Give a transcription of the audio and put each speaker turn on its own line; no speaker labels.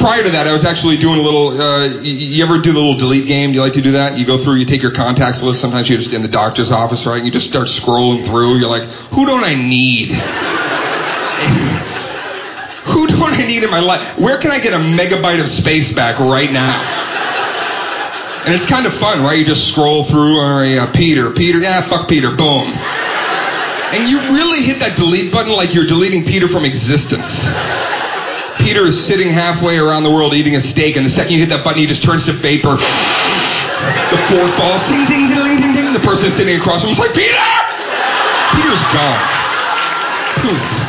prior to that, I was actually doing a little, you ever do the little delete game? Do you like to do that? You go through, you take your contacts list. Sometimes you're just in the doctor's office, right? And you just start scrolling through. You're like, who don't I need? Who don't I need in my life? Where can I get a megabyte of space back right now? And it's kind of fun, right? You just scroll through, Peter, yeah, fuck Peter, boom. And you really hit that delete button like you're deleting Peter from existence. Peter is sitting halfway around the world eating a steak, and the second you hit that button, he just turns to vapor. The fourth falls, ding, ding, ding, ding, ding. The person sitting across from him is like, Peter! Peter's gone.